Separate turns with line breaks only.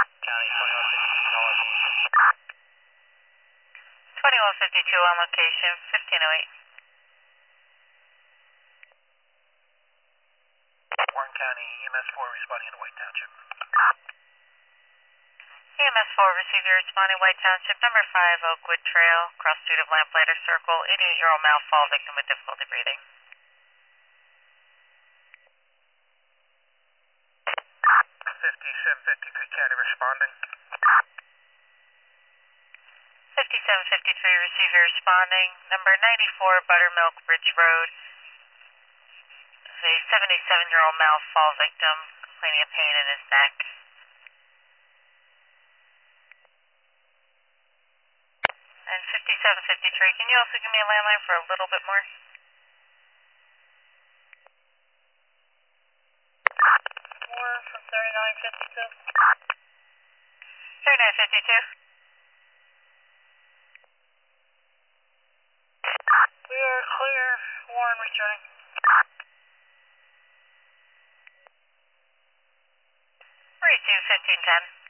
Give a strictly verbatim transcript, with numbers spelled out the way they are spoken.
County twenty-one fifty-two, call us.
twenty-one fifty-two on location, fifteen oh eight.
Warren County, E M S four responding in White Township.
E M S four, receiver responding White Township, number five, Oakwood Trail, cross street of Lamplighter Circle, eighty-eight-year-old male fall victim with difficulty breathing.
fifty-seven fifty-three County responding.
fifty-seven fifty-three, receiver responding, number ninety-four, Buttermilk Ridge Road, a seventy-seven-year-old male fall victim, complaining of pain in his neck. And fifty-seven fifty-three, can you also give me a landline for a little bit more?
More from thirty-nine fifty-two.
thirty-nine fifty-two.
We are clear. Warren returning.
Receive fifteen ten.